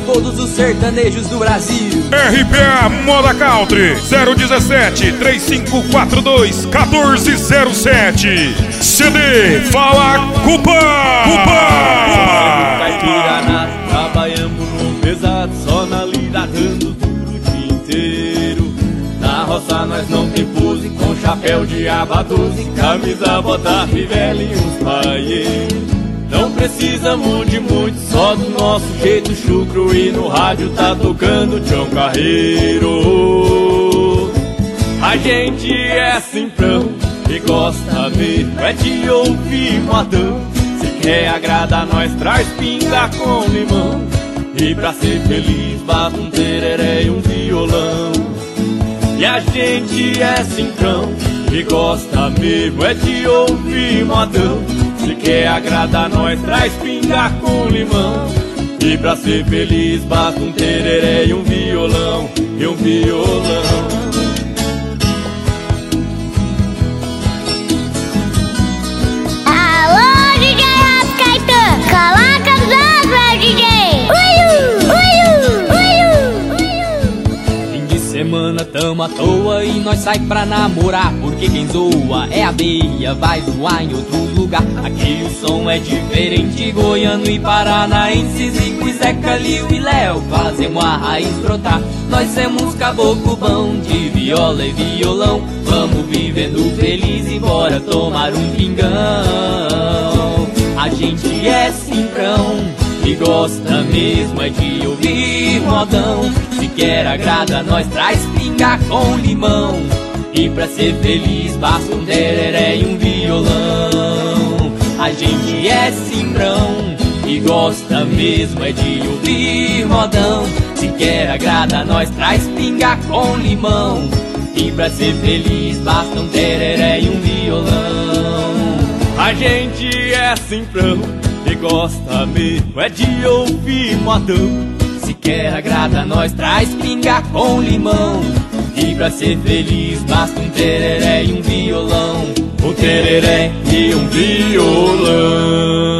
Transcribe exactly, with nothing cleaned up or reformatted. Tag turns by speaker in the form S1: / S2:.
S1: todos os sertanejos do Brasil.
S2: R P A Moda Country zero um sete, três cinco quatro dois, um quatro zero sete. C D Fala Cupa! Cupa!
S3: Caipira nada, trabalhamos no pesado, só na lida dando duro o dia inteiro. Na roça nós não tem pose, com chapéu de aba doze, camisa, bota, fivela e uns paieiros. Não precisamos de muito, só do nosso jeito chucro, e no rádio tá tocando Tião Carreiro. A gente é simprão e gosta mesmo é de ouvir modão. Se quer agradar nós, traz pinga com limão. E pra ser feliz basta um tereré e um violão. E a gente é simprão e gosta mesmo é de ouvir modão. Se quer agradar nós, traz pinga com limão. E pra ser feliz basta um tereré e um violão. E um violão.
S1: Semana tamo à toa e nós sai pra namorar, porque quem zoa é abelha, vai zoar em outro lugar. Aqui o som é diferente, goiano e paranaense, Zico e Zeca, Liu e Léo fazemos a raiz brotar. Nós temos caboclo bom de viola e violão, vamos vivendo feliz e bora tomar um pingão. A gente é simprão e gosta mesmo é de ouvir modão. Se quer agrada nós, traz pinga com limão. E pra ser feliz basta um tereré e um violão. A gente é simprão e gosta mesmo é de ouvir modão. Se quer agrada nós, traz pinga com limão. E pra ser feliz basta um tereré e um violão.
S3: A gente é simprão e gosta mesmo é de ouvir modão.
S1: Se quer agrada nós, traz pinga com limão. E pra ser feliz basta um tereré e um violão.
S3: Um tereré e um violão.